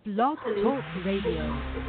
Blog Talk Radio.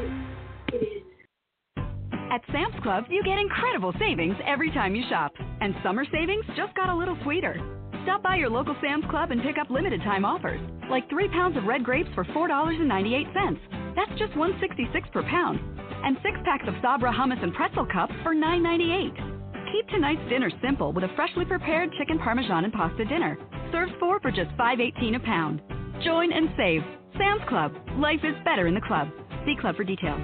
At Sam's Club, you get incredible savings every time you shop. And summer savings just got a little sweeter. Stop by your local Sam's Club and pick up limited time offers, like 3 pounds of red grapes for $4.98. That's just $1.66 per pound. And 6 packs of Sabra hummus and pretzel cups for $9.98. Keep tonight's dinner simple with a freshly prepared chicken parmesan and pasta dinner. Serves 4 for just $5.18 a pound. Join and save. Sam's Club. Life is better in the club. See club for details.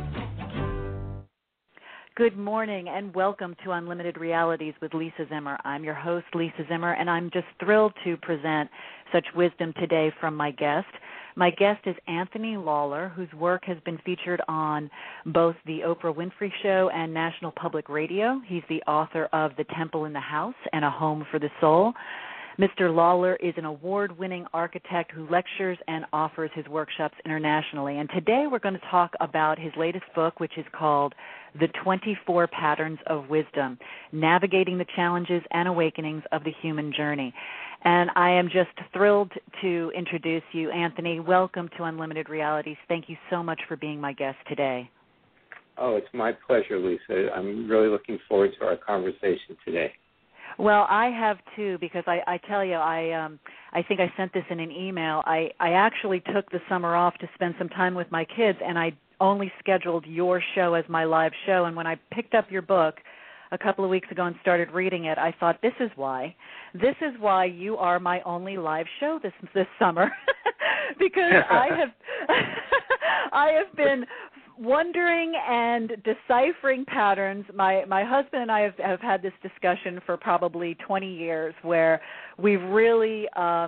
Good morning and welcome to Unlimited Realities with Lisa Zimmer. I'm your host, Lisa Zimmer, and I'm just thrilled to present such wisdom today from my guest. My guest is Anthony Lawler, whose work has been featured on both the Oprah Winfrey Show and National Public Radio. He's the author of The Temple in the House and A Home for the Soul. Mr. Lawler is an award-winning architect who lectures and offers his workshops internationally. And today we're going to talk about his latest book, which is called The 24 Patterns of Wisdom, Navigating the Challenges and Awakenings of the Human Journey. And I am just thrilled to introduce you, Anthony. Welcome to Unlimited Realities. Thank you so much for being my guest today. Oh, it's my pleasure, Lisa. I'm really looking forward to our conversation today. Well, I have too, because I tell you, I think I sent this in an email. I actually took the summer off to spend some time with my kids, and I only scheduled your show as my live show. And when I picked up your book a couple of weeks ago and started reading it, I thought, this is why you are my only live show this summer, because I have been wondering and deciphering patterns. My husband and I have had this discussion for probably 20 years, where we've really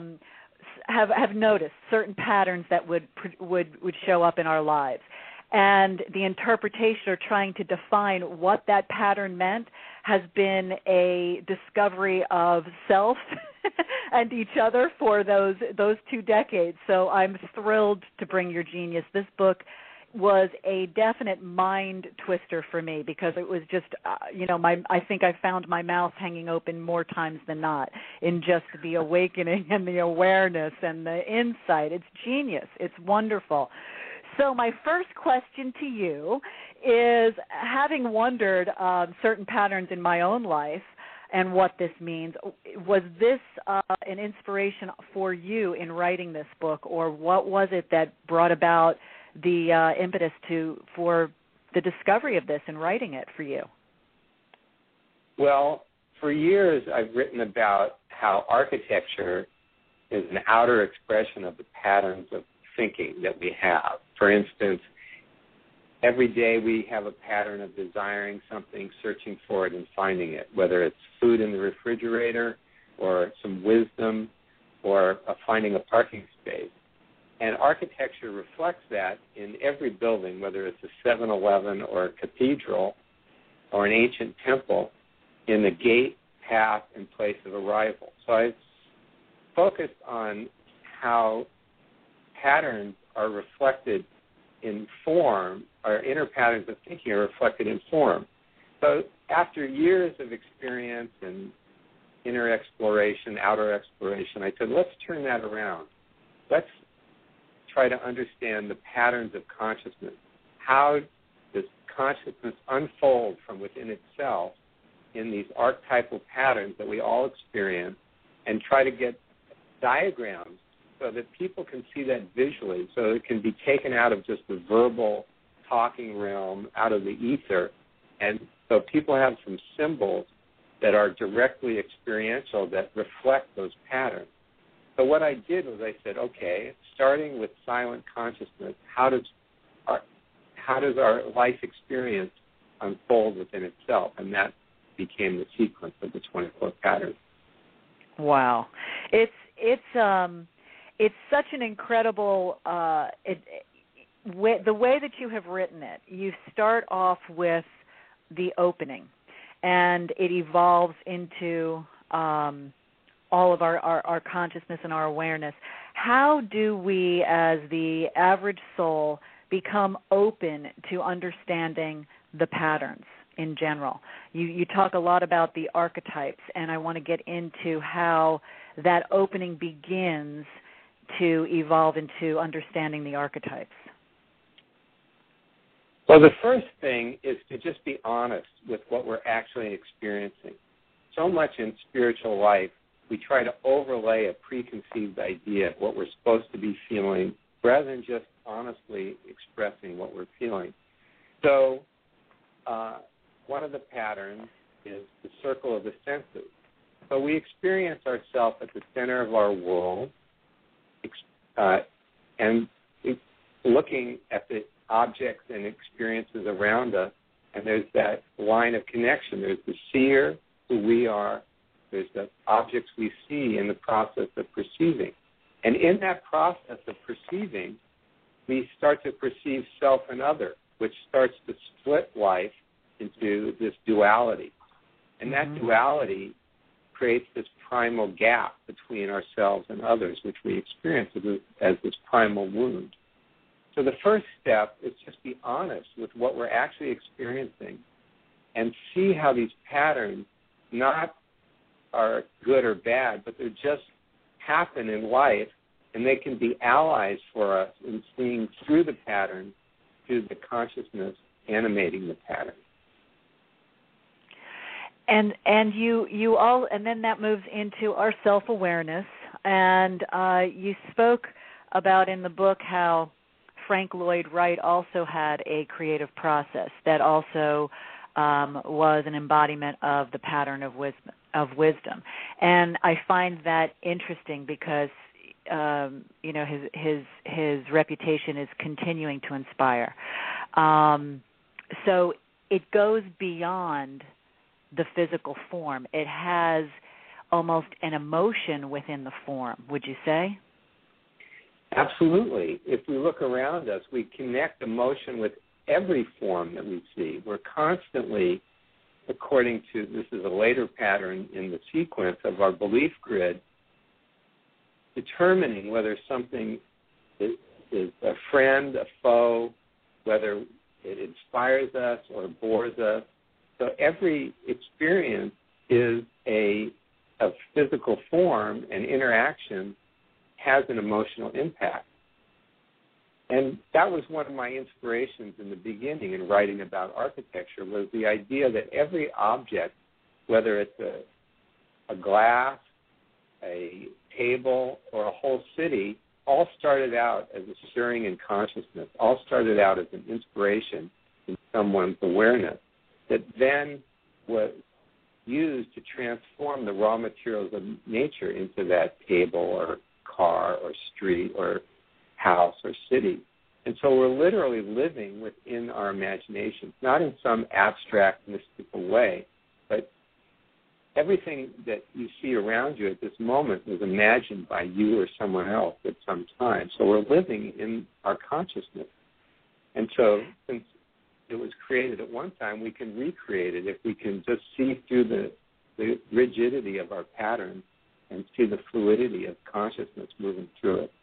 have noticed certain patterns that would show up in our lives. And the interpretation or trying to define what that pattern meant has been a discovery of self and each other for those 2 decades. So I'm thrilled to bring your genius. This book was a definite mind twister for me, because it was just, I think I found my mouth hanging open more times than not in just the awakening and the awareness and the insight. It's genius. It's wonderful. So my first question to you is, having wondered certain patterns in my own life and what this means, was this an inspiration for you in writing this book, or what was it that brought about the impetus for the discovery of this and writing it for you? Well, for years I've written about how architecture is an outer expression of the patterns of thinking that we have. For instance, every day we have a pattern of desiring something, searching for it, and finding it, whether it's food in the refrigerator or some wisdom or finding a parking space. And architecture reflects that in every building, whether it's a 7-Eleven or a cathedral or an ancient temple, in the gate, path, and place of arrival. So I've focused on how patterns are reflected in form, or inner patterns of thinking are reflected in form. So after years of experience and inner exploration, outer exploration, I said, let's turn that around. Let's try to understand the patterns of consciousness. How does consciousness unfold from within itself in these archetypal patterns that we all experience, and try to get diagrams so that people can see that visually, so it can be taken out of just the verbal talking realm, out of the ether, and so people have some symbols that are directly experiential that reflect those patterns. So what I did was I said, okay, starting with silent consciousness, how does our life experience unfold within itself? And that became the sequence of the 24 patterns. Wow, it's such an incredible the way that you have written it. You start off with the opening, and it evolves into all of our consciousness and our awareness. How do we, as the average soul, become open to understanding the patterns in general? You talk a lot about the archetypes, and I want to get into how that opening begins to evolve into understanding the archetypes. Well, the first thing is to just be honest with what we're actually experiencing. So much in spiritual life, we try to overlay a preconceived idea of what we're supposed to be feeling rather than just honestly expressing what we're feeling. So one of the patterns is the circle of the senses. So we experience ourselves at the center of our world and looking at the objects and experiences around us, and there's that line of connection. There's the seer, who we are. There's the objects we see in the process of perceiving. And in that process of perceiving, we start to perceive self and other, which starts to split life into this duality. And that duality creates this primal gap between ourselves and others, which we experience as this primal wound. So the first step is just be honest with what we're actually experiencing and see how these patterns not are good or bad, but they just happen in life, and they can be allies for us in seeing through the pattern to the consciousness animating the pattern. And you all, and then that moves into our self-awareness. And you spoke about in the book how Frank Lloyd Wright also had a creative process that also was an embodiment of the pattern of wisdom. And I find that interesting because his reputation is continuing to inspire. So it goes beyond the physical form. It has almost an emotion within the form, would you say? Absolutely. If we look around us, we connect emotion with every form that we see. We're constantly, according to, this is a later pattern in the sequence of our belief grid, determining whether something is a friend, a foe, whether it inspires us or bores us. So every experience is a physical form, and interaction has an emotional impact. And that was one of my inspirations in the beginning in writing about architecture, was the idea that every object, whether it's a glass, a table, or a whole city, all started out as a stirring in consciousness, all started out as an inspiration in someone's awareness that then was used to transform the raw materials of nature into that table or car or street or house or city. And so we're literally living within our imaginations, not in some abstract, mystical way, but everything that you see around you at this moment was imagined by you or someone else at some time. So we're living in our consciousness. And so since it was created at one time, we can recreate it if we can just see through the rigidity of our pattern and see the fluidity of consciousness moving through it.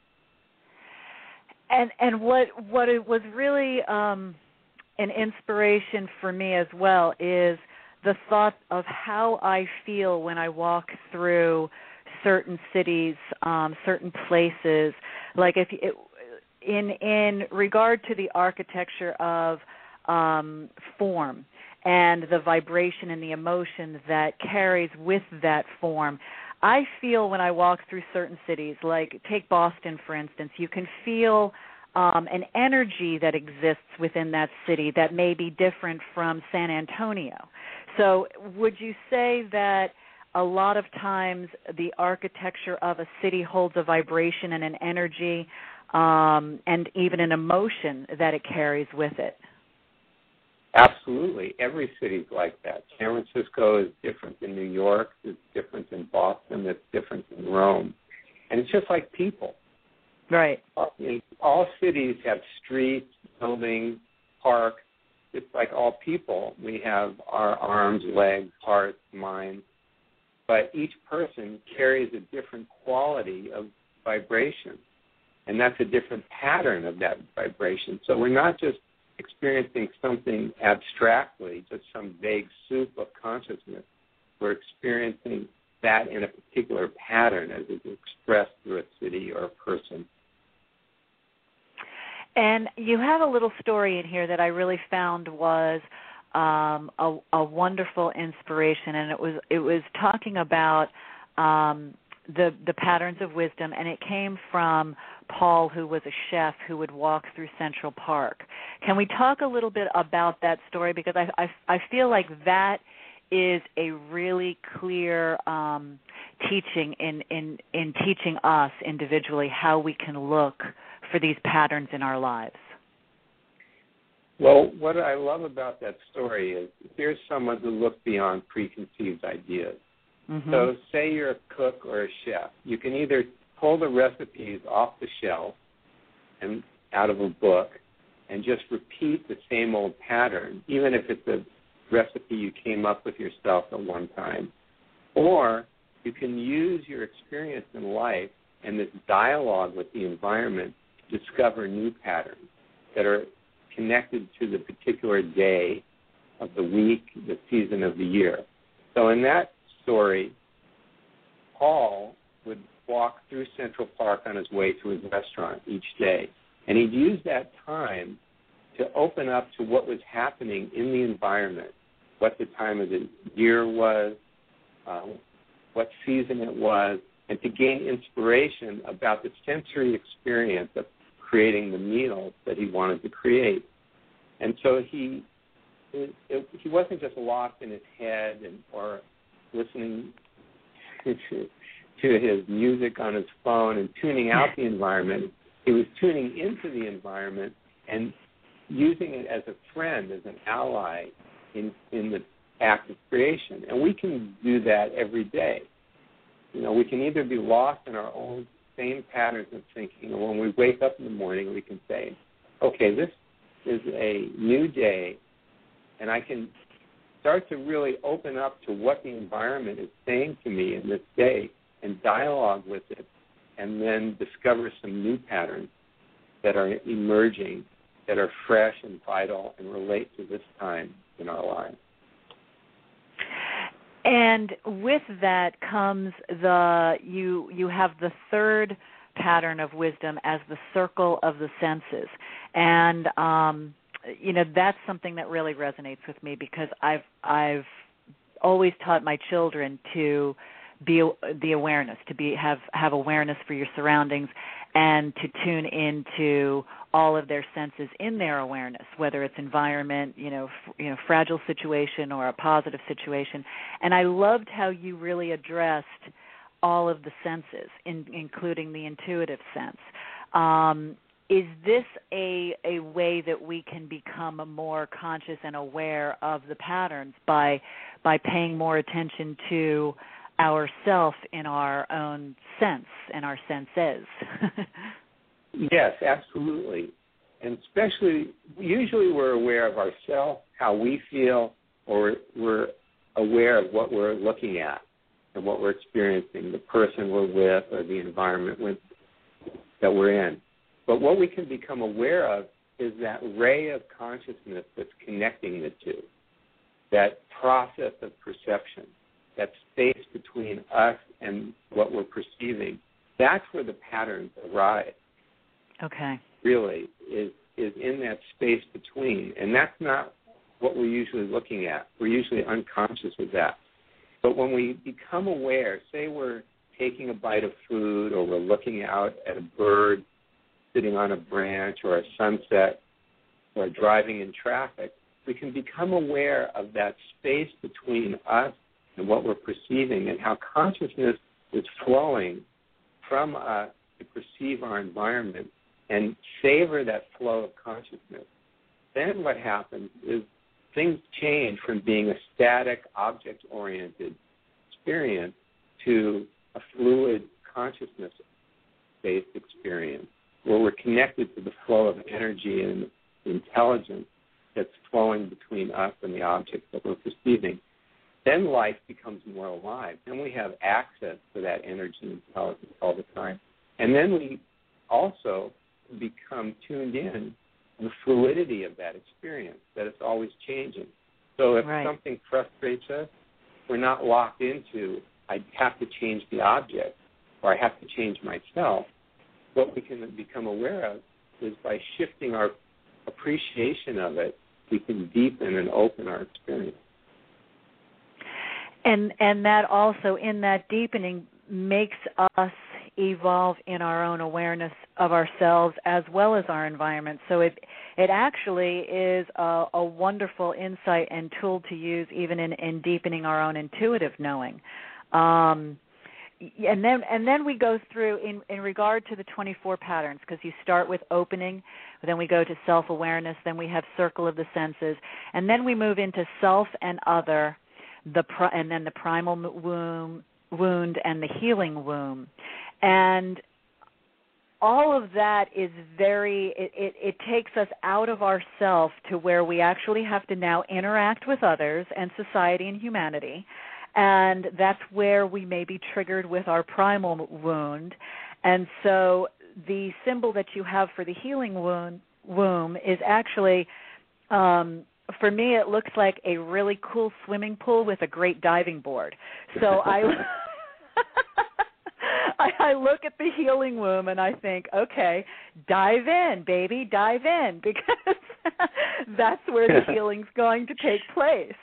And what it was really an inspiration for me as well is the thought of how I feel when I walk through certain cities, certain places. Like in regard to the architecture of form and the vibration and the emotion that carries with that form, I feel when I walk through certain cities, like take Boston, for instance, you can feel an energy that exists within that city that may be different from San Antonio. So would you say that a lot of times the architecture of a city holds a vibration and an energy and even an emotion that it carries with it? Absolutely. Every city's like that. San Francisco is different than New York. It's different than Boston. It's different than Rome. And it's just like people. Right. All cities have streets, buildings, parks. It's like all people. We have our arms, legs, hearts, minds. But each person carries a different quality of vibration. And that's a different pattern of that vibration. So we're not just experiencing something abstractly, just some vague soup of consciousness. We're experiencing that in a particular pattern as it's expressed through a city or a person. And you have a little story in here that I really found was a wonderful inspiration, and it was talking about the patterns of wisdom, and it came from Paul, who was a chef who would walk through Central Park. Can we talk a little bit about that story? Because I feel like that is a really clear teaching in teaching us individually how we can look for these patterns in our lives. Well, what I love about that story is here's someone who looked beyond preconceived ideas. Mm-hmm. So say you're a cook or a chef. You can either pull the recipes off the shelf and out of a book and just repeat the same old pattern, even if it's a recipe you came up with yourself at one time. Or you can use your experience in life and this dialogue with the environment to discover new patterns that are connected to the particular day of the week, the season of the year. So in that story, Paul would walk through Central Park on his way to his restaurant each day, and he'd use that time to open up to what was happening in the environment, what the time of the year was, what season it was, and to gain inspiration about the sensory experience of creating the meals that he wanted to create. And so he wasn't just lost in his head or listening to his music on his phone and tuning out the environment. He was tuning into the environment and using it as a friend, as an ally in the act of creation. And we can do that every day. You know, we can either be lost in our own same patterns of thinking, or when we wake up in the morning, we can say, okay, this is a new day, and I can start to really open up to what the environment is saying to me in this day and dialogue with it, and then discover some new patterns that are emerging, that are fresh and vital and relate to this time in our lives. And with that comes you have the third pattern of wisdom as the circle of the senses. And that's something that really resonates with me, because I've always taught my children to be the awareness, to have awareness for your surroundings, and to tune into all of their senses in their awareness, whether it's environment, fragile situation or a positive situation. And I loved how you really addressed all of the senses, including the intuitive sense. Is this a way that we can become more conscious and aware of the patterns by paying more attention to ourself in our own sense and our senses? Yes, absolutely. And usually we're aware of ourselves, how we feel, or we're aware of what we're looking at and what we're experiencing, the person we're with or the environment that we're in. But what we can become aware of is that ray of consciousness that's connecting the two, that process of perception, that space between us and what we're perceiving. That's where the patterns arise. Okay. Really, is in that space between. And that's not what we're usually looking at. We're usually unconscious of that. But when we become aware, say we're taking a bite of food, or we're looking out at a bird sitting on a branch, or a sunset, or driving in traffic, we can become aware of that space between us and what we're perceiving, and how consciousness is flowing from us to perceive our environment and savor that flow of consciousness. Then what happens is things change from being a static, object-oriented experience to a fluid, consciousness-based experience, where we're connected to the flow of energy and intelligence that's flowing between us and the objects that we're perceiving. Then life becomes more alive. Then we have access to that energy and intelligence all the time. And then we also become tuned in to the fluidity of that experience, that it's always changing. So if something frustrates us, we're not locked into, I have to change the object, or I have to change myself. What we can become aware of is by shifting our appreciation of it, we can deepen and open our experience. And that also, in that deepening, makes us evolve in our own awareness of ourselves as well as our environment. So it actually is a wonderful insight and tool to use even in deepening our own intuitive knowing. And then we go through in regard to the 24 patterns, because you start with opening, then we go to self-awareness, then we have circle of the senses, and then we move into self and other, and then the primal wound and the healing womb. And all of that is it takes us out of ourself to where we actually have to now interact with others and society and humanity. And that's where we may be triggered with our primal wound. And so the symbol that you have for the healing womb is actually, for me, it looks like a really cool swimming pool with a great diving board. So I look at the healing womb and I think, okay, dive in, baby, dive in, because that's where the healing's going to take place.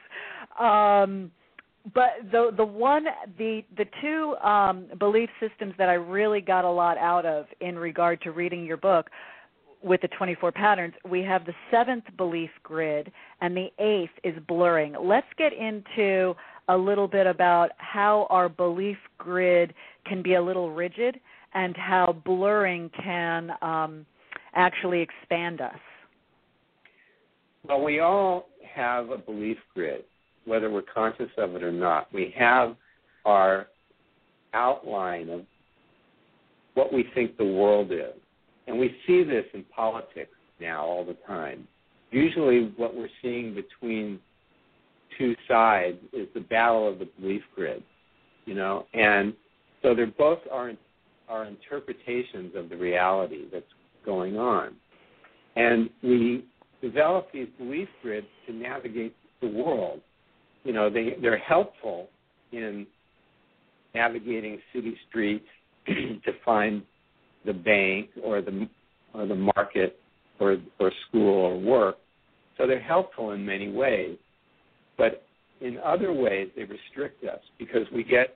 But the two belief systems that I really got a lot out of in regard to reading your book with the 24 patterns, we have the 7th belief grid and the 8th is blurring. Let's get into a little bit about how our belief grid can be a little rigid and how blurring can actually expand us. Well, we all have a belief grid, whether we're conscious of it or not. We have our outline of what we think the world is. And we see this in politics now all the time. Usually what we're seeing between two sides is the battle of the belief grid, and so they're both our interpretations of the reality that's going on. And we develop these belief grids to navigate the world. They're helpful in navigating city streets to find the bank or the market or school or work. So they're helpful in many ways. But in other ways, they restrict us because we get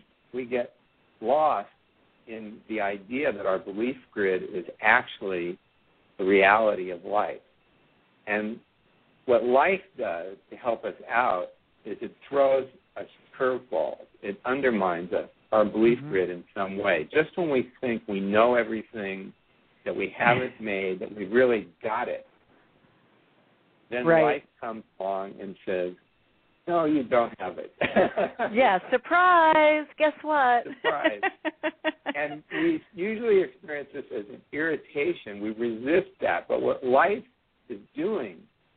lost in the idea that our belief grid is actually the reality of life. And what life does to help us out is it throws us curveballs. It undermines our belief grid in some way. Just when we think we know everything, that we have it made, that we really got it, then life comes along and says, no, you don't have it. Yeah, surprise. Guess what? Surprise. And we usually experience this as an irritation. We resist that. But what life is doing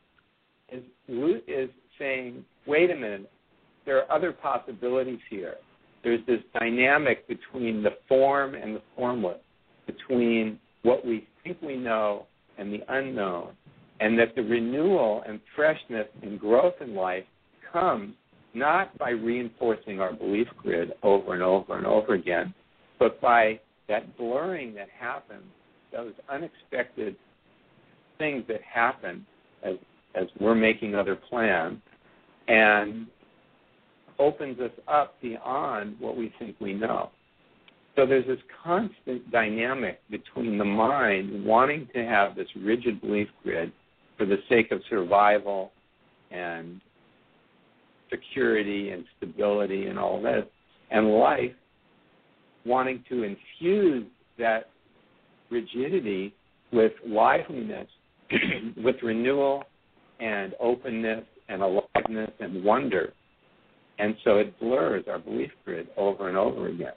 is saying, wait a minute, there are other possibilities here. There's this dynamic between the form and the formless, between what we think we know and the unknown, and that the renewal and freshness and growth in life comes not by reinforcing our belief grid over and over and over again, but by that blurring that happens, those unexpected things that happen as we're making other plans, and opens us up beyond what we think we know. So there's this constant dynamic between the mind wanting to have this rigid belief grid for the sake of survival and security and stability and all this, and life wanting to infuse that rigidity with liveliness, with renewal and openness and aliveness and wonder. And so it blurs our belief grid over and over again.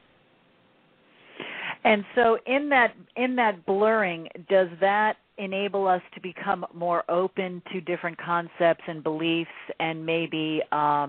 And so in that blurring, does that enable us to become more open to different concepts and beliefs and maybe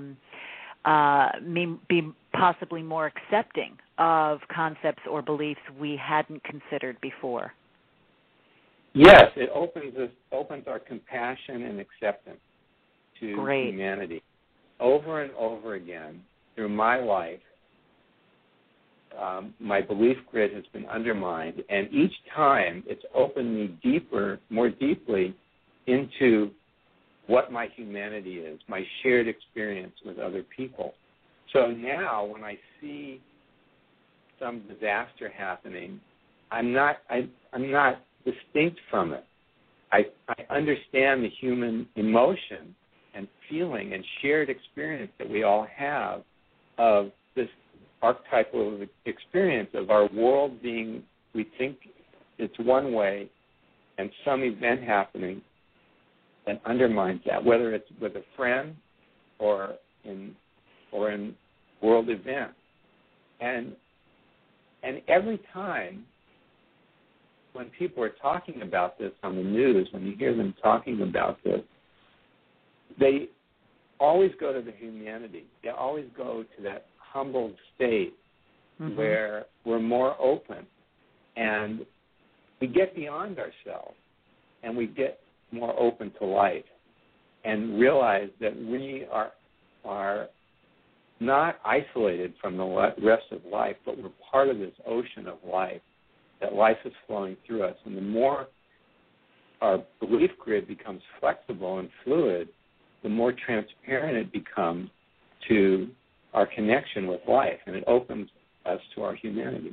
be possibly more accepting of concepts or beliefs we hadn't considered before? Yes, it opens our compassion and acceptance to humanity. Over and over again through my life, my belief grid has been undermined, and each time it's opened me more deeply into what my humanity is, my shared experience with other people. So now when I see some disaster happening, I'm not distinct from it. I understand the human emotion and feeling and shared experience that we all have of this archetypal experience of our world being, we think it's one way, and some event happening that undermines that, whether it's with a friend or in world events. And every time when people are talking about this on the news, when you hear them talking about this, they always go to the humanity. They always go to that humbled state where we're more open and we get beyond ourselves and we get more open to life and realize that we are not isolated from the rest of life, but we're part of this ocean of life, that life is flowing through us. And the more our belief grid becomes flexible and fluid, the more transparent it becomes to our connection with life, and it opens us to our humanity.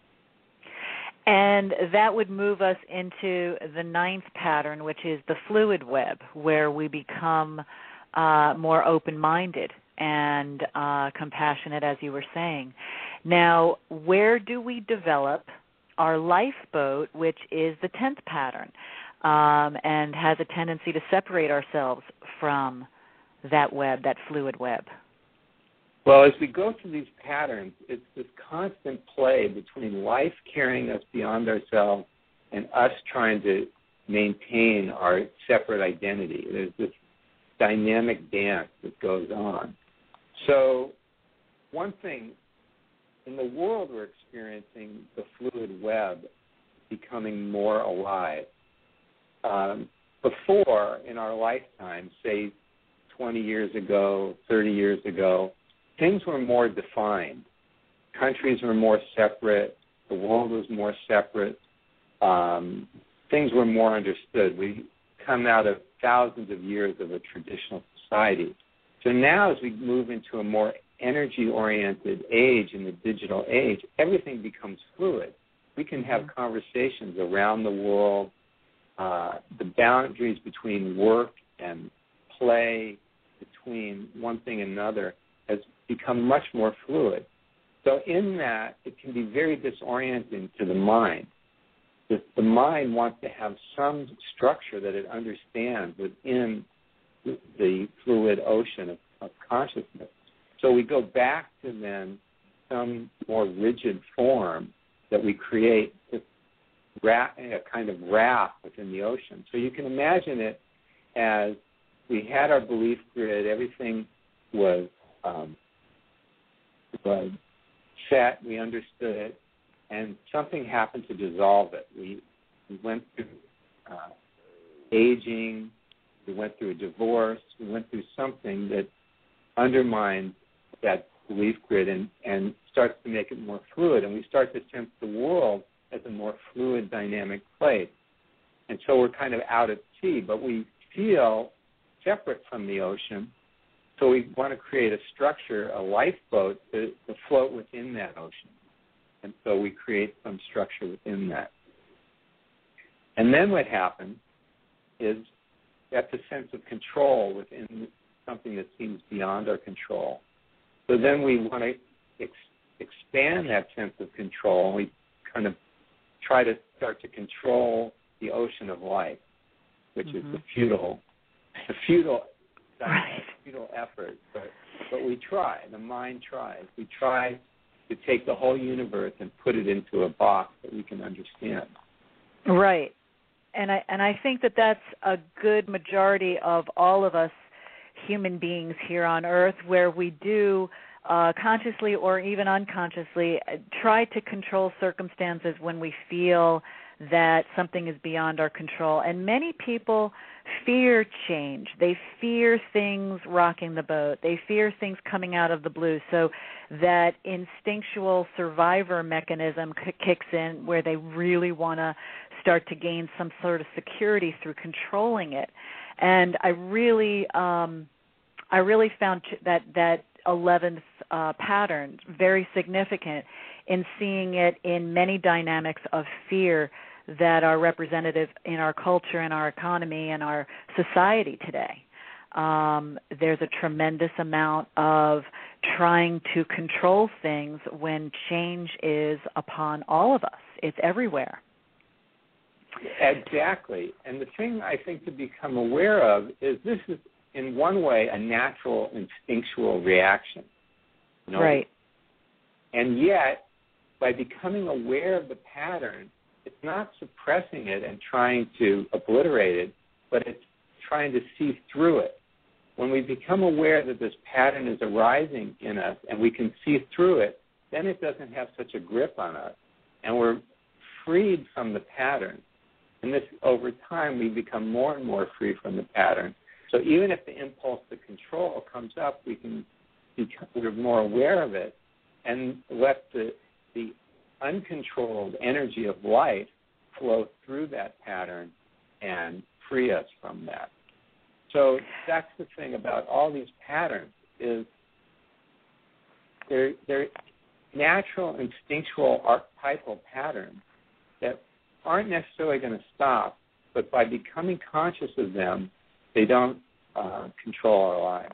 And that would move us into the ninth pattern, which is the fluid web, where we become more open-minded and compassionate, as you were saying. Now, where do we develop our lifeboat, which is the 10th pattern, and has a tendency to separate ourselves from that web, that fluid web? Well, as we go through these patterns, it's this constant play between life carrying us beyond ourselves and us trying to maintain our separate identity. There's this dynamic dance that goes on. So one thing, in the world we're experiencing the fluid web becoming more alive. Before, in our lifetime, say 20 years ago, 30 years ago, things were more defined. Countries were more separate. The world was more separate. Things were more understood. We come out of thousands of years of a traditional society. So now as we move into a more energy-oriented age in the digital age, everything becomes fluid. We can have conversations around the world. The boundaries between work and play, between one thing and another, has become much more fluid. So in that, it can be very disorienting to the mind. The mind wants to have some structure that it understands within the fluid ocean of consciousness. So we go back to then some more rigid form that we create, this a kind of raft within the ocean. So you can imagine it as we had our belief grid, everything was set, we understood it, and something happened to dissolve it. We went through aging, we went through a divorce, we went through something that undermined that belief grid and starts to make it more fluid, and we start to sense the world as a more fluid, dynamic place. And so we're kind of out at sea, but we feel separate from the ocean. So we want to create a structure, a lifeboat, to float within that ocean. And so we create some structure within that. And then what happens is that's a sense of control within something that seems beyond our control. So then we want to expand that sense of control. We kind of try to start to control the ocean of life, which is the futile effort, but we try. The mind tries. We try to take the whole universe and put it into a box that we can understand. Right, and I think that that's a good majority of all of us human beings here on Earth, where we do consciously or even unconsciously try to control circumstances when we feel that something is beyond our control. And many people fear change. They fear things rocking the boat. They fear things coming out of the blue. So that instinctual survivor mechanism kicks in where they really want to start to gain some sort of security through controlling it. And I really found that 11th pattern very significant in seeing it in many dynamics of fear that are representative in our culture and our economy and our society today. There's a tremendous amount of trying to control things when change is upon all of us. It's everywhere. Exactly. And the thing I think to become aware of is this is, in one way, a natural instinctual reaction. You know? Right. And yet, by becoming aware of the pattern, it's not suppressing it and trying to obliterate it, but it's trying to see through it. When we become aware that this pattern is arising in us and we can see through it, then it doesn't have such a grip on us, and we're freed from the pattern. And this, over time, we become more and more free from the pattern. So even if the impulse to control comes up, we're more aware of it and let the uncontrolled energy of light flow through that pattern and free us from that. So that's the thing about all these patterns is they're natural, instinctual, archetypal patterns that aren't necessarily going to stop, but by becoming conscious of them, they don't control our lives.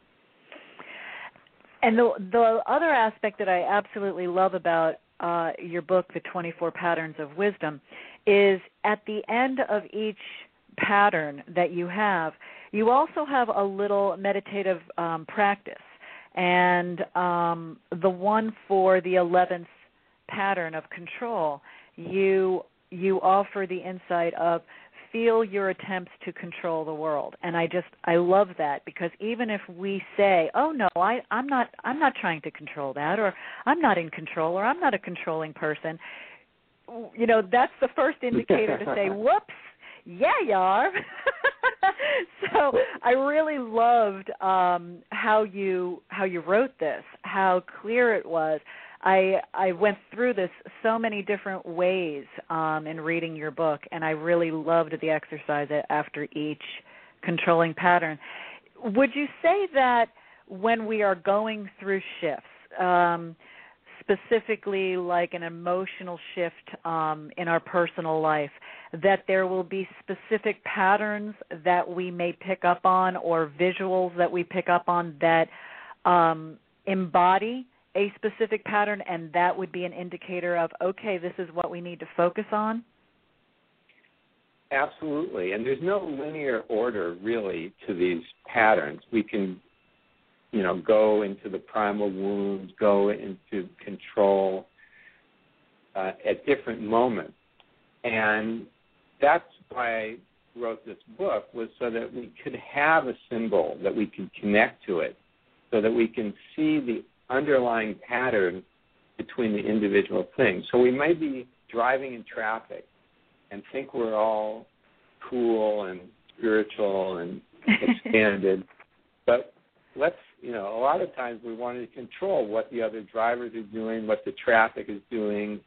And the other aspect that I absolutely love about your book, The 24 Patterns of Wisdom, is at the end of each pattern that you have, you also have a little meditative practice. And the one for the 11th pattern of control, you offer the insight of feel your attempts to control the world. And I love that, because even if we say, oh no, I'm not trying to control that, or I'm not in control, or I'm not a controlling person, that's the first indicator to say, whoops, yeah, you are. So I really loved how you wrote this, how clear it was. I went through this so many different ways in reading your book, and I really loved the exercise after each controlling pattern. Would you say that when we are going through shifts, specifically like an emotional shift in our personal life, that there will be specific patterns that we may pick up on or visuals that we pick up on that embody a specific pattern, and that would be an indicator of, okay, this is what we need to focus on? Absolutely. And there's no linear order, really, to these patterns. We can, go into the primal wounds, go into control at different moments. And that's why I wrote this book, was so that we could have a symbol, that we can connect to it, so that we can see the underlying pattern between the individual things. So we might be driving in traffic and think we're all cool and spiritual and expanded, but a lot of times we want to control what the other drivers are doing, what the traffic is doing,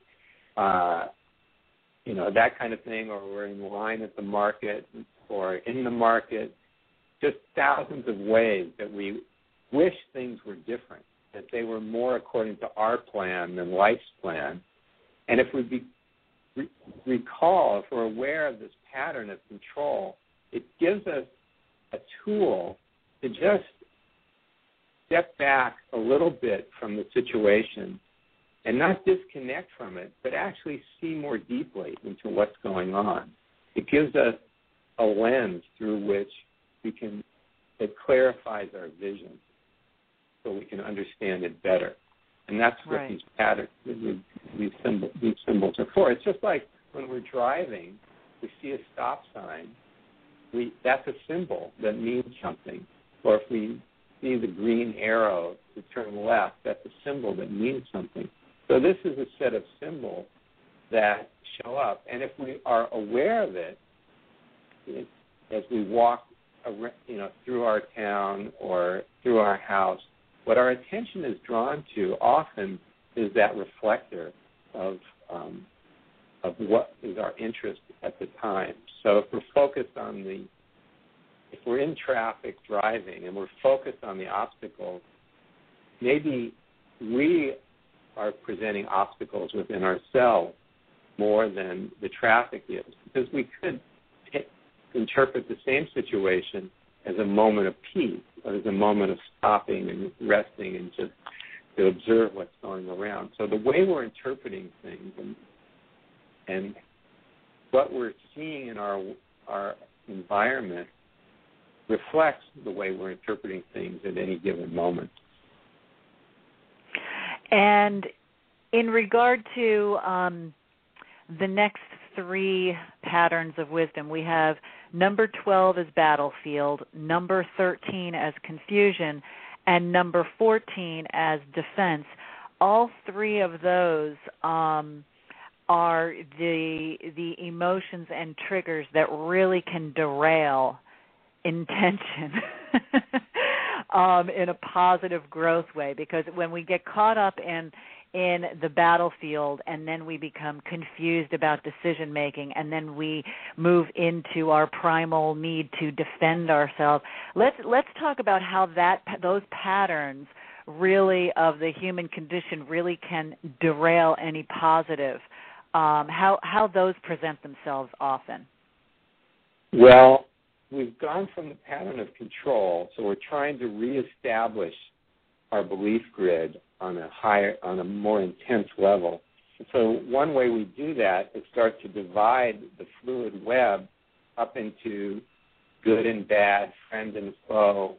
that kind of thing, or we're in line at the market or in the market, just thousands of ways that we wish things were different, that they were more according to our plan than life's plan. And if we recall, if we're aware of this pattern of control, it gives us a tool to just step back a little bit from the situation and not disconnect from it, but actually see more deeply into what's going on. It gives us a lens through which it clarifies our vision so we can understand it better. And that's what these patterns, these symbols are for. It's just like when we're driving, we see a stop sign. That's a symbol that means something. Or if we see the green arrow to turn left, that's a symbol that means something. So this is a set of symbols that show up. And if we are aware of it, as we walk through our town or through our house, what our attention is drawn to often is that reflector of what is our interest at the time. So if we're focused on if we're in traffic driving and we're focused on the obstacles, maybe we are presenting obstacles within ourselves more than the traffic is, because we could interpret the same situation as a moment of peace, or as a moment of stopping and resting and just to observe what's going around. So the way we're interpreting things and what we're seeing in our environment reflects the way we're interpreting things at any given moment. And in regard to the next 3 patterns of wisdom, we have number 12 as battlefield, number 13 as confusion, and number 14 as defense. All 3 of those are the emotions and triggers that really can derail intention in a positive growth way, because when we get caught up in the battlefield and then we become confused about decision making and then we move into our primal need to defend ourselves, let's talk about how those patterns really of the human condition really can derail any positive, how those present themselves often. Well, we've gone from the pattern of control, so we're trying to reestablish our belief grid on a more intense level. And so one way we do that is start to divide the fluid web up into good and bad, friend and foe,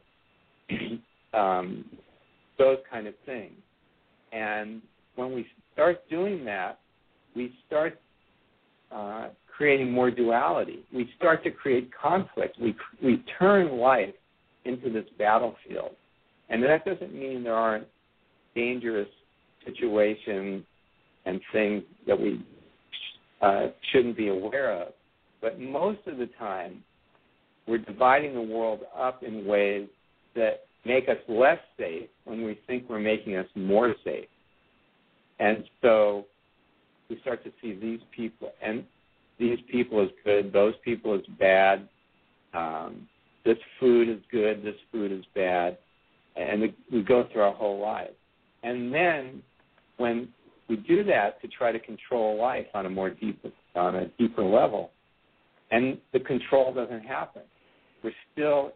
those kind of things. And when we start doing that, we start creating more duality. We start to create conflict. We turn life into this battlefield. And that doesn't mean there aren't dangerous situations and things that we shouldn't be aware of. But most of the time, we're dividing the world up in ways that make us less safe when we think we're making us more safe. And so we start to see these people as good, those people as bad, this food is good, this food is bad, and we go through our whole life. And then when we do that to try to control life on a deeper level, and the control doesn't happen, we're still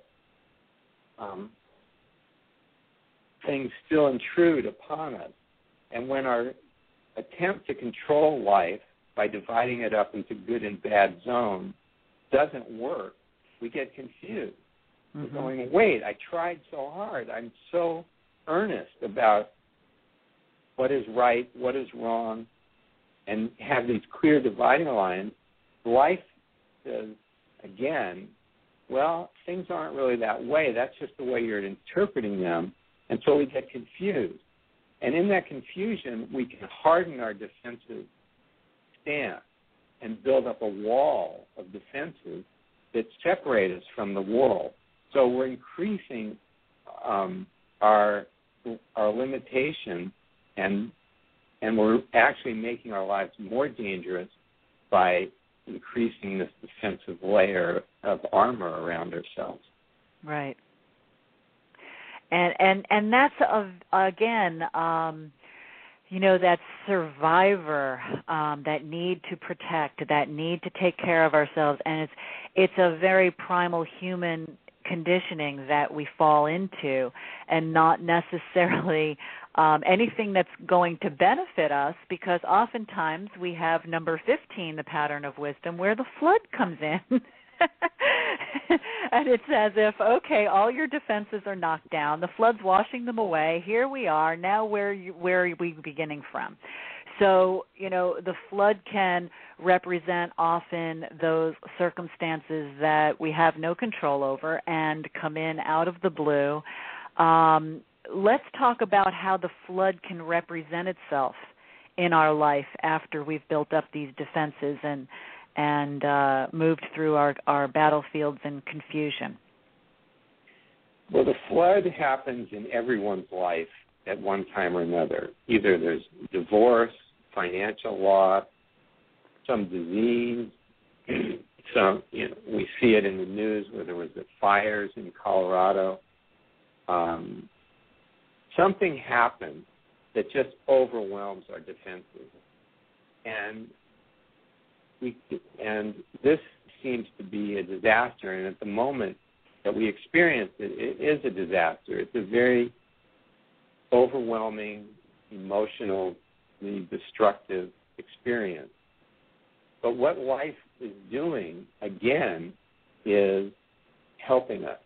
things still intrude upon us. And when our attempt to control life by dividing it up into good and bad zones doesn't work, we get confused. Mm-hmm. We're going, wait, I tried so hard. I'm so earnest about what is right, what is wrong, and have these clear dividing lines. Life says, again, well, things aren't really that way. That's just the way you're interpreting them. And so we get confused. And in that confusion, we can harden our defensive stance and build up a wall of defenses that separate us from the world. So we're increasing our limitation, and we're actually making our lives more dangerous by increasing this defensive layer of armor around ourselves. Right. And that's again, that survivor, that need to protect, that need to take care of ourselves, and it's a very primal human conditioning that we fall into, and not necessarily anything that's going to benefit us, because oftentimes we have number 15, the pattern of wisdom, where the flood comes in. And it's as if, okay, all your defenses are knocked down. The flood's washing them away. Here we are. Now where are we beginning from? So, the flood can represent often those circumstances that we have no control over and come in out of the blue. Let's talk about how the flood can represent itself in our life after we've built up these defenses and moved through our battlefields in confusion? Well, the flood happens in everyone's life at one time or another. Either there's divorce, financial loss, some disease. We see it in the news where there was the fires in Colorado. Something happened that just overwhelms our defenses, and this seems to be a disaster. And at the moment that we experience it, it is a disaster. It's a very overwhelming, emotionally destructive experience. But what life is doing, again, is helping us.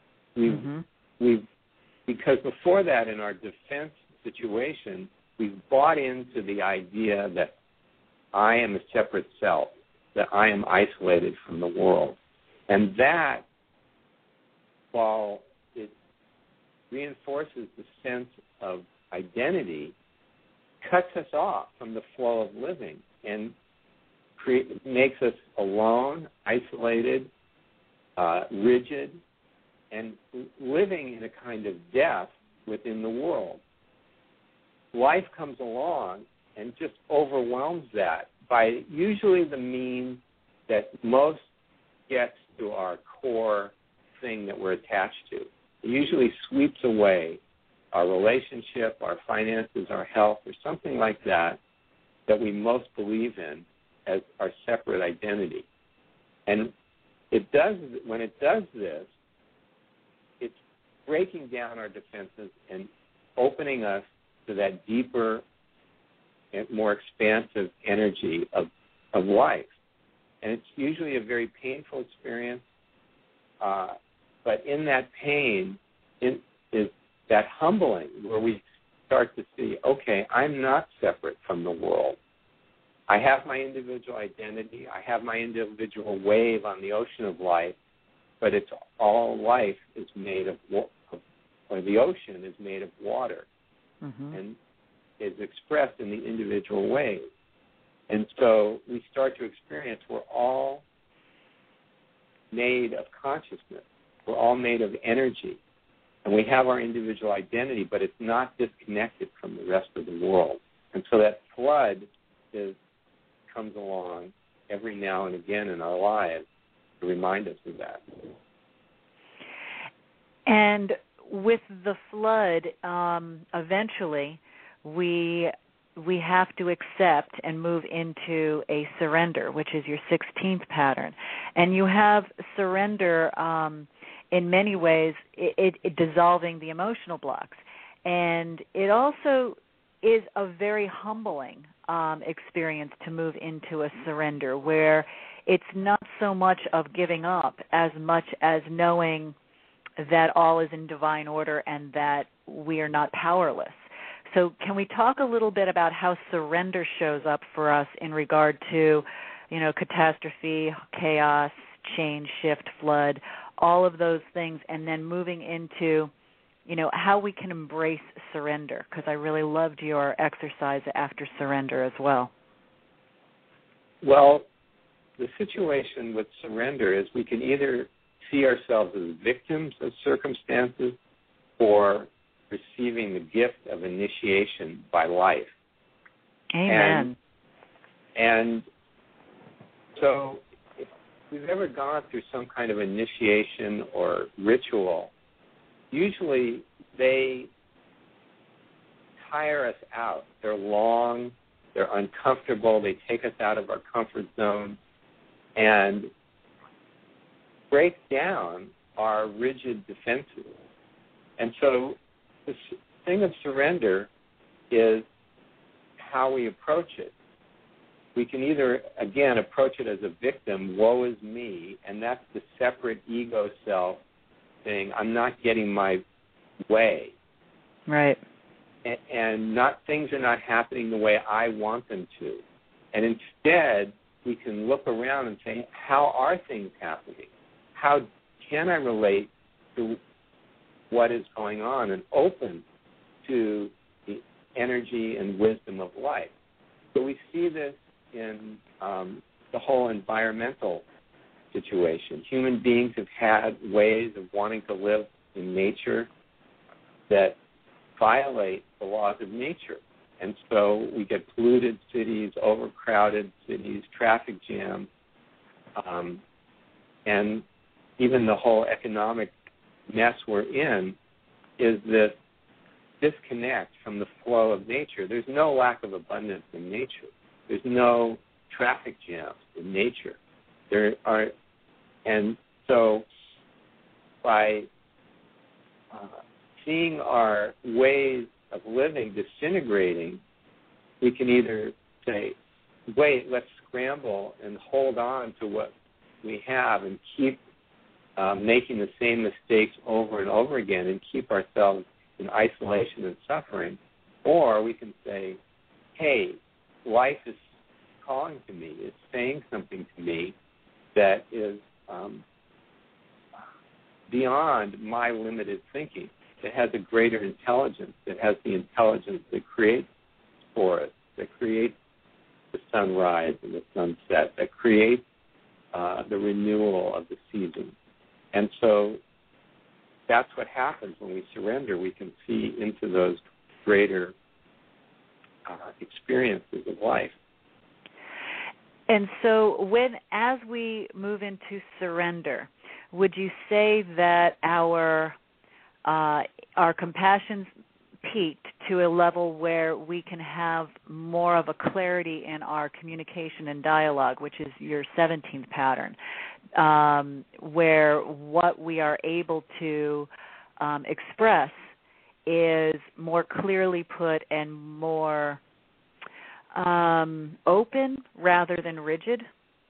Because before that, in our defense situation, we've bought into the idea that I am a separate self, that I am isolated from the world. And that, while it reinforces the sense of identity, cuts us off from the flow of living and makes us alone, isolated, rigid, and living in a kind of death within the world. Life comes along and just overwhelms that by usually the means that most gets to our core thing that we're attached to. It usually sweeps away our relationship, our finances, our health, or something like that we most believe in as our separate identity. And when it does this, it's breaking down our defenses and opening us to that deeper and more expansive energy of life. And it's usually a very painful experience, but in that pain is that humbling where we start to see, okay, I'm not separate from the world. I have my individual identity. I have my individual wave on the ocean of life, but it's all life is made of, or the ocean is made of water, and is expressed in the individual waves. And so we start to experience we're all made of consciousness. We're all made of energy. And we have our individual identity, but it's not disconnected from the rest of the world. And so that flood comes along every now and again in our lives to remind us of that. And with the flood, eventually we have to accept and move into a surrender, which is your 16th pattern. And you have surrender in many ways, it dissolving the emotional blocks. And it also is a very humbling experience to move into a surrender where it's not so much of giving up as much as knowing that all is in divine order and that we are not powerless. So can we talk a little bit about how surrender shows up for us in regard to, catastrophe, chaos, change, shift, flood, all of those things, and then moving into, how we can embrace surrender, because I really loved your exercise after surrender as well. Well, the situation with surrender is we can either see ourselves as victims of circumstances or receiving the gift of initiation by life. Amen. And so if we've ever gone through some kind of initiation or ritual, usually they tire us out. They're long, they're uncomfortable, they take us out of our comfort zone and break down our rigid defenses. And so the thing of surrender is how we approach it. We can either, again, approach it as a victim, woe is me, and that's the separate ego self saying, I'm not getting my way. Right. And things are not happening the way I want them to. And instead, we can look around and say, how are things happening? How can I relate to what is going on and open to the energy and wisdom of life? But we see this in the whole environmental situation. Human beings have had ways of wanting to live in nature that violate the laws of nature. And so we get polluted cities, overcrowded cities, traffic jams, and even the whole economic mess we're in is this disconnect from the flow of nature. There's no lack of abundance in nature. There's no traffic jams in nature. And so by seeing our ways of living disintegrating, we can either say, wait, let's scramble and hold on to what we have and keep making the same mistakes over and over again and keep ourselves in isolation and suffering. Or we can say, hey, life is calling to me, it's saying something to me that is beyond my limited thinking, that has a greater intelligence, that has the intelligence that creates forests, that creates the sunrise and the sunset, that creates the renewal of the seasons. And so that's what happens when we surrender. We can see into those greater experiences of life. And so as we move into surrender, would you say that our compassion's peaked to a level where we can have more of a clarity in our communication and dialogue, which is your 17th pattern, where what we are able to express is more clearly put and more open rather than rigid?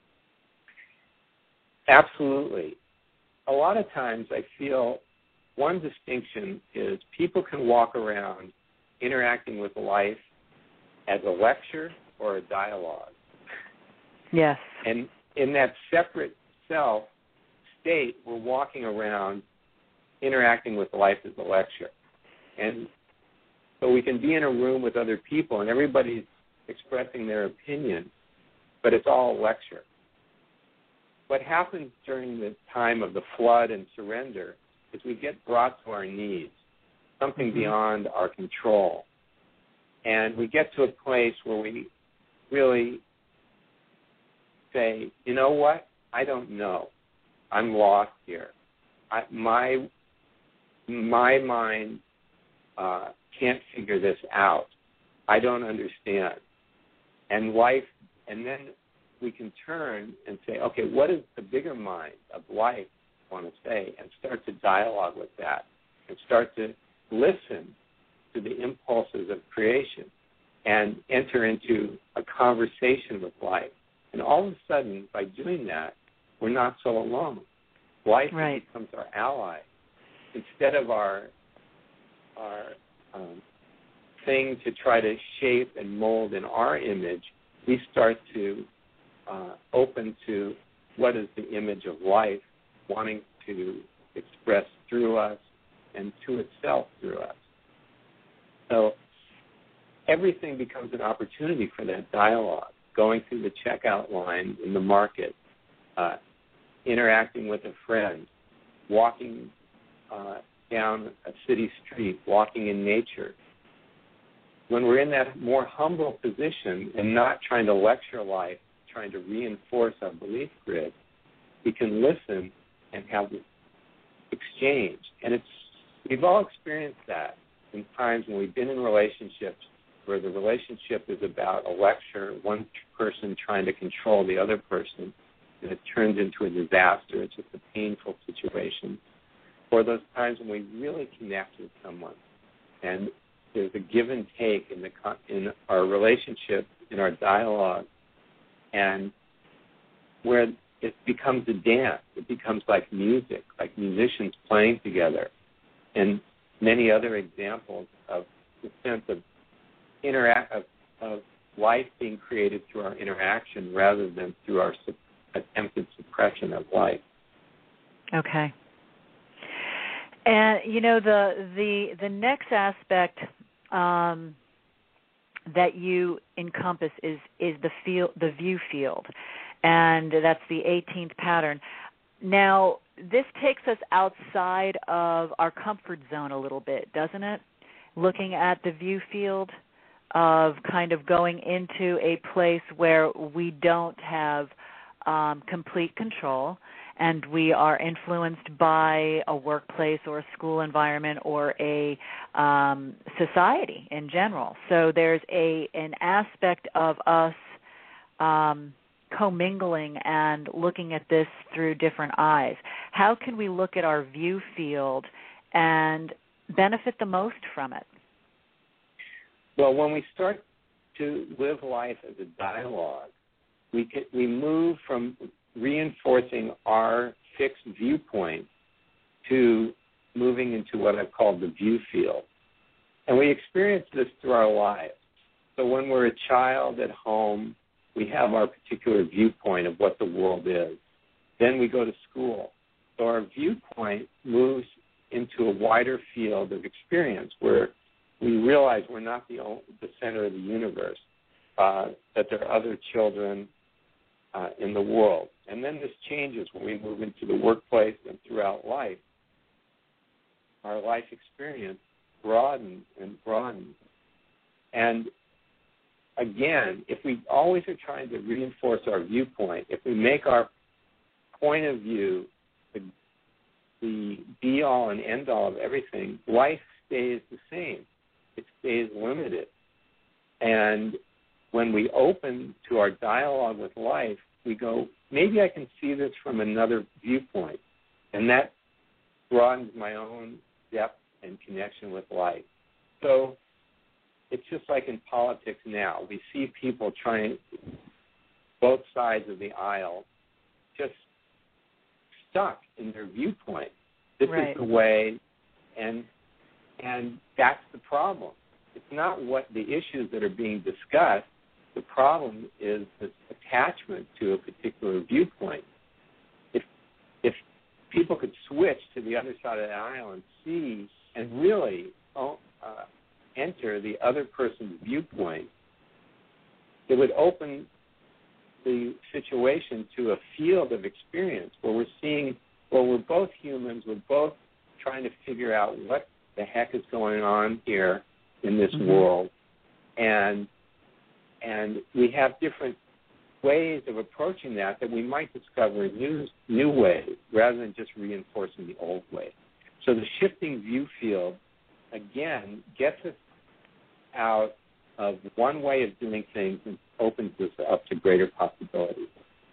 Absolutely. A lot of times I feel one distinction is people can walk around interacting with life as a lecture or a dialogue. Yes. And in that separate self state, we're walking around interacting with life as a lecture. And so we can be in a room with other people and everybody's expressing their opinion, but it's all a lecture. What happens during the time of the flood and surrender is we get brought to our knees, something beyond our control. And we get to a place where we really say, you know what? I don't know. I'm lost here. My mind can't figure this out. I don't understand. And then we can turn and say, okay, what does the bigger mind of life want to say, and start to dialogue with that and start to listen to the impulses of creation and enter into a conversation with life. And all of a sudden, by doing that, we're not so alone. Life becomes our ally. Instead of our thing to try to shape and mold in our image, we start to open to what is the image of life wanting to express through us and to itself through us. So everything becomes an opportunity for that dialogue, going through the checkout line in the market, interacting with a friend, walking down a city street, walking in nature. When we're in that more humble position and not trying to lecture life, trying to reinforce our belief grid, we can listen and have this exchange. And we've all experienced that in times when we've been in relationships where the relationship is about a lecture, one person trying to control the other person, and it turns into a disaster. It's just a painful situation. Or those times when we really connect with someone and there's a give and take in our relationship, in our dialogue, and where it becomes a dance. It becomes like music, like musicians playing together, and many other examples of the sense of of life being created through our interaction rather than through our attempted suppression of life. Okay. And the next aspect that you encompass is the view field, and that's the 18th pattern. Now, this takes us outside of our comfort zone a little bit, doesn't it? Looking at the view field of kind of going into a place where we don't have complete control, and we are influenced by a workplace or a school environment or a society in general. So there's an aspect of us commingling and looking at this through different eyes. How can we look at our view field and benefit the most from it? Well, when we start to live life as a dialogue, we move from reinforcing our fixed viewpoint to moving into what I've called the view field. And we experience this through our lives. So when we're a child at home, we have our particular viewpoint of what the world is. Then we go to school. So our viewpoint moves into a wider field of experience where we realize we're not the center of the universe, that there are other children in the world. And then this changes when we move into the workplace and throughout life. Our life experience broadens and broadens. And again, if we always are trying to reinforce our viewpoint, if we make our point of view the be-all and end-all of everything, life stays the same. It stays limited. And when we open to our dialogue with life, we go, maybe I can see this from another viewpoint. And that broadens my own depth and connection with life. So it's just like in politics now. We see people trying both sides of the aisle just stuck in their viewpoint. This is the way, and that's the problem. It's not what the issues that are being discussed. The problem is this attachment to a particular viewpoint. If people could switch to the other side of the aisle and see and really enter the other person's viewpoint, it would open the situation to a field of experience where we're seeing, well, we're both humans, we're both trying to figure out what the heck is going on here in this world, and we have different ways of approaching that we might discover new ways rather than just reinforcing the old way. So the shifting view field, again, gets us out of one way of doing things and opens us up to greater possibilities.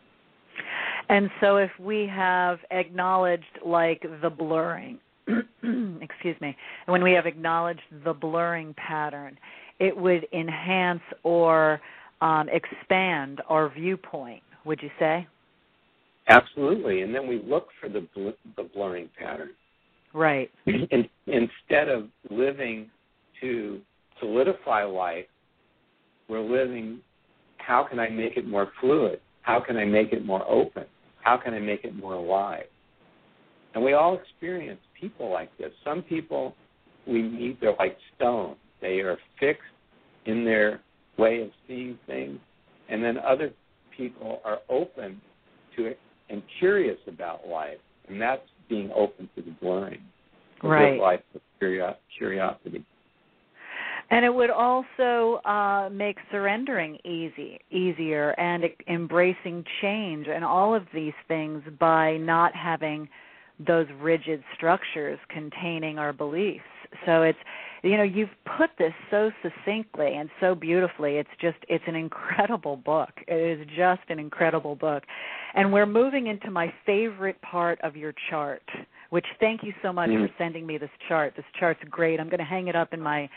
And so if we have acknowledged, like, the blurring, excuse me, when we have acknowledged the blurring pattern, it would enhance or expand our viewpoint, would you say? Absolutely. And then we look for the blurring pattern. Right. Instead of living to solidify life, we're living, how can I make it more fluid? How can I make it more open? How can I make it more alive? And we all experience people like this. Some people we meet, they're like stone. They are fixed in their way of seeing things. And then other people are open to it and curious about life. And that's being open to the blurring. Right. Life with curiosity. And it would also make surrendering easier and embracing change and all of these things by not having those rigid structures containing our beliefs. So it's, you've put this so succinctly and so beautifully. It's an incredible book. It is just an incredible book. And we're moving into my favorite part of your chart, which thank you so much for sending me this chart. This chart's great. I'm going to hang it up in my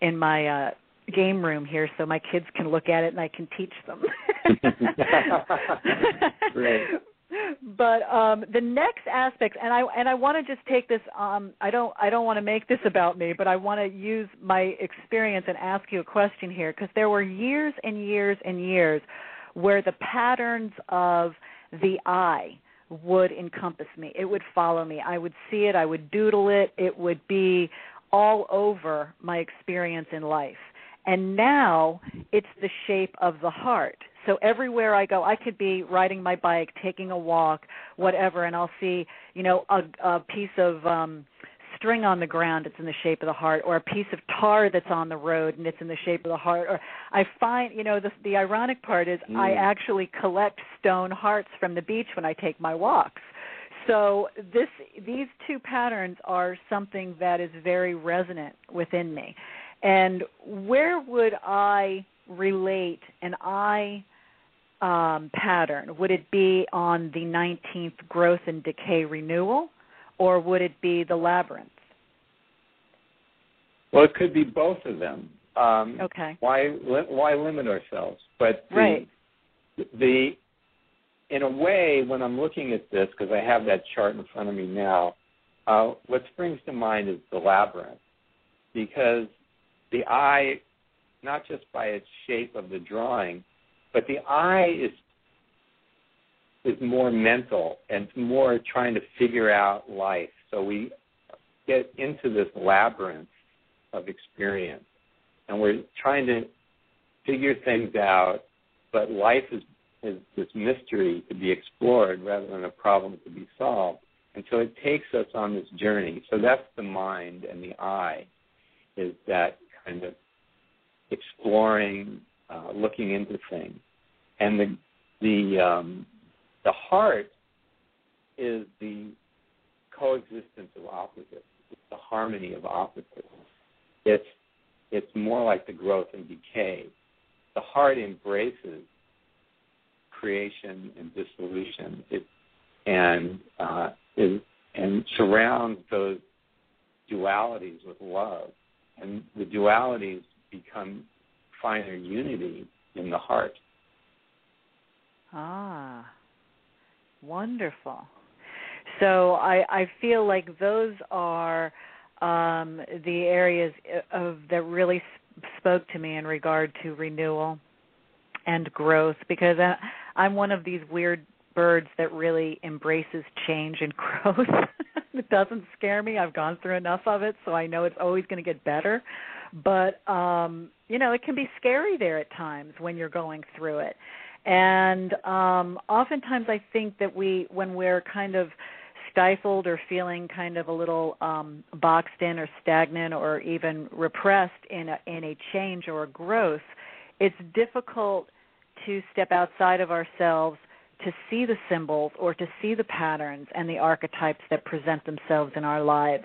game room here so my kids can look at it and I can teach them. Great. But the next aspect, and I want to just take this. I don't want to make this about me, but I want to use my experience and ask you a question here, because there were years and years and years where the patterns of the I would encompass me. It would follow me. I would see it. I would doodle it. It would be all over my experience in life. And now it's the shape of the heart. So everywhere I go, I could be riding my bike, taking a walk, whatever, and I'll see, a piece of string on the ground, it's in the shape of the heart, or a piece of tar that's on the road and it's in the shape of the heart. Or I find, the ironic part is I actually collect stone hearts from the beach when I take my walks. So these two patterns are something that is very resonant within me. And where would I relate an I pattern? Would it be on the 19th growth and decay renewal, or would it be the labyrinth? Well, it could be both of them. Okay. Why limit ourselves? But right. In a way, when I'm looking at this, because I have that chart in front of me now, what springs to mind is the labyrinth, because the eye, not just by its shape of the drawing, but the eye is more mental and more trying to figure out life. So we get into this labyrinth of experience, and we're trying to figure things out, but life is this mystery to be explored rather than a problem to be solved. And so it takes us on this journey. So that's the mind, and the eye is that kind of exploring, looking into things. And the heart is the coexistence of opposites. It's the harmony of opposites. It's more like the growth and decay. The heart embraces creation and dissolution, and surrounds those dualities with love, and the dualities become finer unity in the heart. Ah, wonderful. So I feel like those are the areas that really spoke to me in regard to renewal and growth, because I'm one of these weird birds that really embraces change and growth. It doesn't scare me. I've gone through enough of it, so I know it's always going to get better. But, it can be scary there at times when you're going through it. And oftentimes I think that when we're kind of stifled or feeling kind of a little boxed in or stagnant or even repressed in a change or a growth, it's difficult to step outside of ourselves to see the symbols or to see the patterns and the archetypes that present themselves in our lives.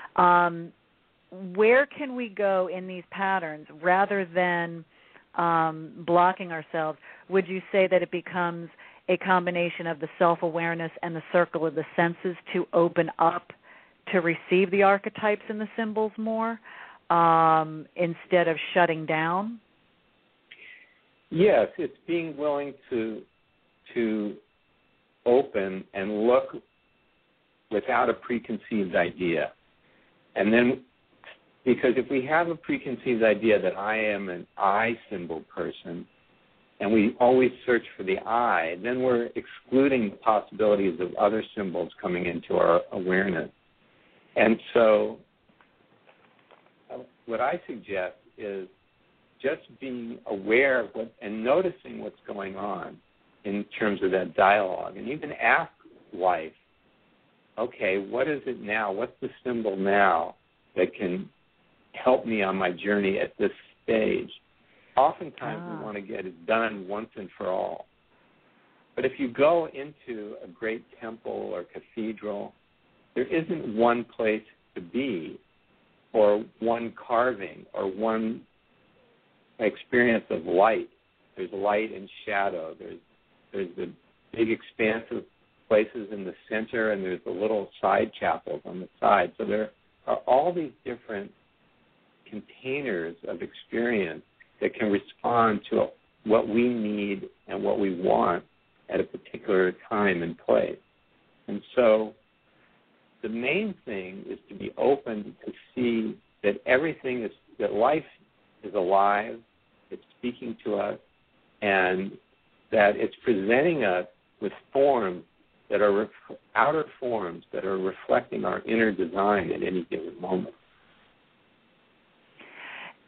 Where can we go in these patterns rather than blocking ourselves? Would you say that it becomes a combination of the self-awareness and the circle of the senses to open up to receive the archetypes and the symbols more instead of shutting down? Yes, it's being willing to open and look without a preconceived idea. And then, because if we have a preconceived idea that I am an I symbol person, and we always search for the I, then we're excluding the possibilities of other symbols coming into our awareness. And so what I suggest is just being aware of and noticing what's going on in terms of that dialogue, and even ask life, okay, what is it now? What's the symbol now that can help me on my journey at this stage? Oftentimes we want to get it done once and for all. But if you go into a great temple or cathedral, there isn't one place to be, or one carving, or one experience of light. There's light and shadow. There's the big expansive places in the center, and there's the little side chapels on the side. So there are all these different containers of experience that can respond to what we need and what we want at a particular time and place. And so the main thing is to be open to see that that life is alive, it's speaking to us, and that it's presenting us with forms that are outer forms that are reflecting our inner design at any given moment.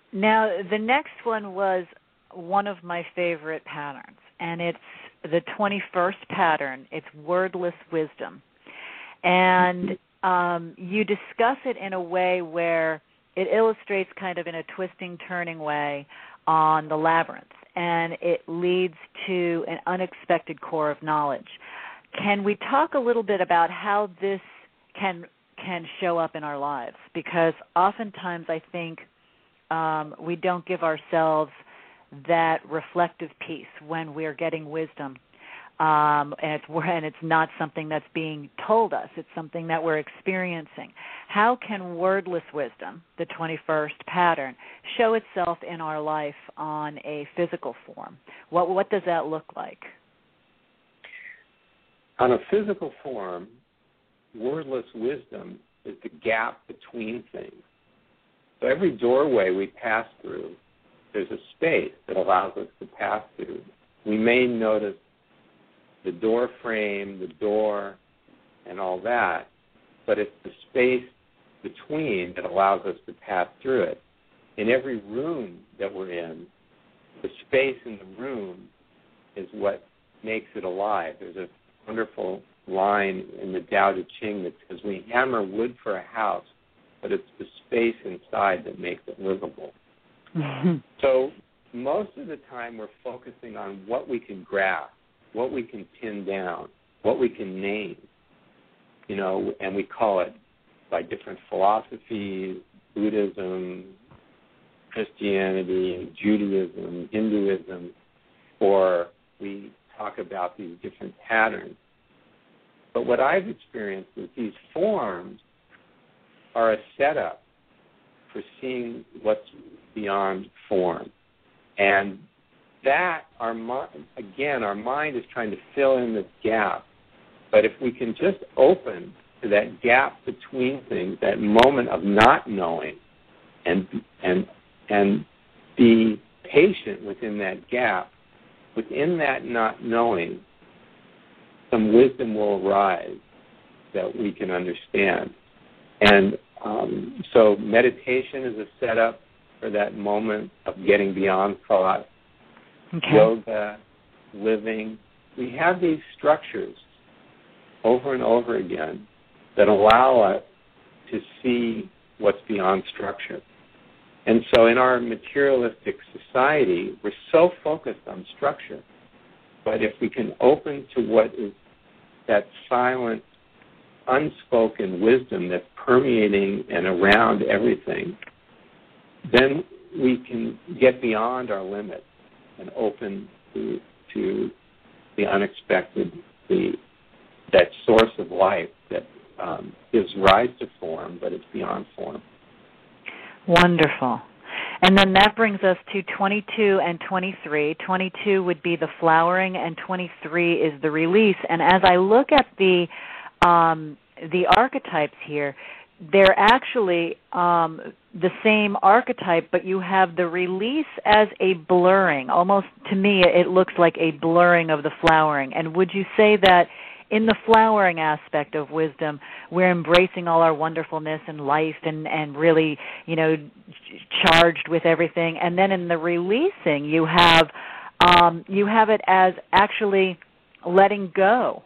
Now, the next one was one of my favorite patterns, and it's the 21st pattern. It's wordless wisdom. And you discuss it in a way where it illustrates kind of in a twisting, turning way on the labyrinth, and it leads to an unexpected core of knowledge. Can we talk a little bit about how this can show up in our lives? Because oftentimes I think we don't give ourselves that reflective piece when we're getting wisdom. And it's not something that's being told us. It's something that we're experiencing. How can wordless wisdom, the 21st pattern, show itself in our life on a physical form? What does that look like? On a physical form, wordless wisdom is the gap between things. So every doorway we pass through, there's a space that allows us to pass through. We may notice the door frame, the door, and all that, but it's the space between that allows us to pass through it. In every room that we're in, the space in the room is what makes it alive. There's a wonderful line in the Tao Te Ching that says, we hammer wood for a house, but it's the space inside that makes it livable. Mm-hmm. So most of the time we're focusing on what we can grasp, what we can pin down, what we can name, and we call it by different philosophies, Buddhism, Christianity, Judaism, Hinduism, or we talk about these different patterns. But what I've experienced is these forms are a setup for seeing what's beyond form. And that, our mind is trying to fill in this gap. But if we can just open to that gap between things, that moment of not knowing, and be patient within that gap, within that not knowing, some wisdom will arise that we can understand. And so meditation is a setup for that moment of getting beyond thought. Okay. Yoga, living. We have these structures over and over again that allow us to see what's beyond structure. And so in our materialistic society, we're so focused on structure. But if we can open to what is that silent, unspoken wisdom that's permeating and around everything, then we can get beyond our limits and open to the unexpected, that source of life that gives rise to form, but it's beyond form. Wonderful. And then that brings us to 22 and 23. 22 would be the flowering, and 23 is the release. And as I look at the archetypes here, they're actually the same archetype, but you have the release as a blurring. Almost, to me, it looks like a blurring of the flowering. And would you say that in the flowering aspect of wisdom, we're embracing all our wonderfulness and life and really, charged with everything? And then in the releasing, you have it as actually letting go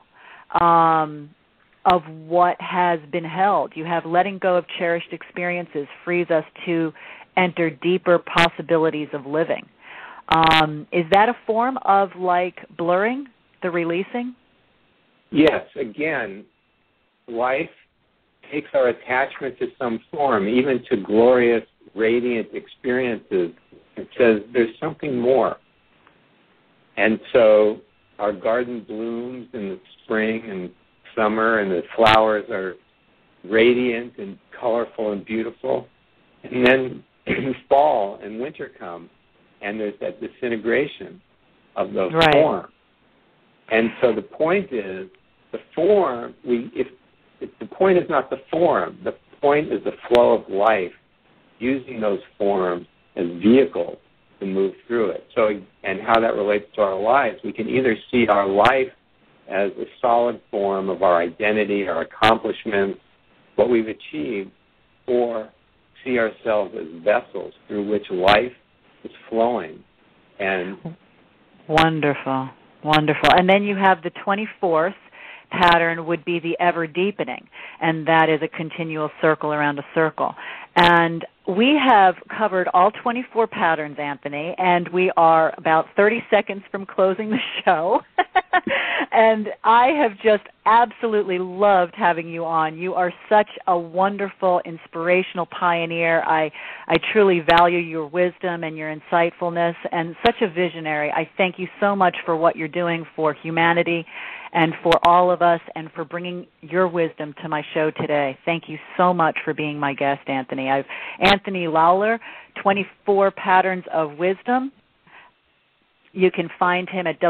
of what has been held. You have letting go of cherished experiences frees us to enter deeper possibilities of living. Is that a form of like blurring, the releasing? Yes. Again, life takes our attachment to some form, even to glorious, radiant experiences. It says there's something more. And so our garden blooms in the spring and summer, and the flowers are radiant and colorful and beautiful. And then fall and winter come, and there's that disintegration of those forms. And so the point is, the form, if the point is not the form, the point is the flow of life, using those forms as vehicles to move through it. So, and how that relates to our lives, we can either see our life as a solid form of our identity, our accomplishments, what we've achieved, or see ourselves as vessels through which life is flowing. And wonderful, wonderful. And then you have the 24th pattern would be the ever deepening, and that is a continual circle around a circle. And we have covered all 24 patterns, Anthony, and we are about 30 seconds from closing the show. And I have just absolutely loved having you on. You are such a wonderful, inspirational pioneer. I truly value your wisdom and your insightfulness, and such a visionary. I thank you so much for what you're doing for humanity and for all of us, and for bringing your wisdom to my show today. Thank you so much for being my guest, Anthony. Anthony Lawler, 24 Patterns of Wisdom. You can find him at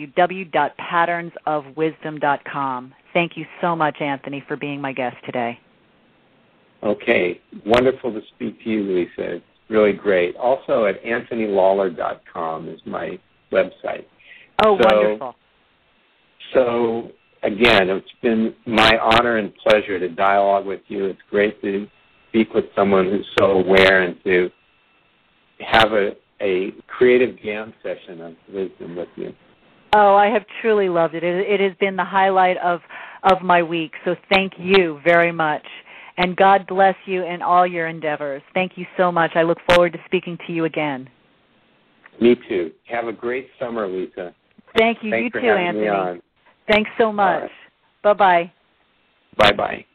www.patternsofwisdom.com. Thank you so much, Anthony, for being my guest today. Okay. Wonderful to speak to you, Lisa. It's really great. Also at anthonylawler.com is my website. Oh, wonderful. So, again, it's been my honor and pleasure to dialogue with you. It's great to speak with someone who's so aware and to have a creative jam session of wisdom with you. Oh, I have truly loved it. It has been the highlight of my week, so thank you very much. And God bless you in all your endeavors. Thank you so much. I look forward to speaking to you again. Me too. Have a great summer, Lisa. Thank you. Thanks You for too, having Anthony. me on. Thanks so much. Right. Bye-bye. Bye-bye.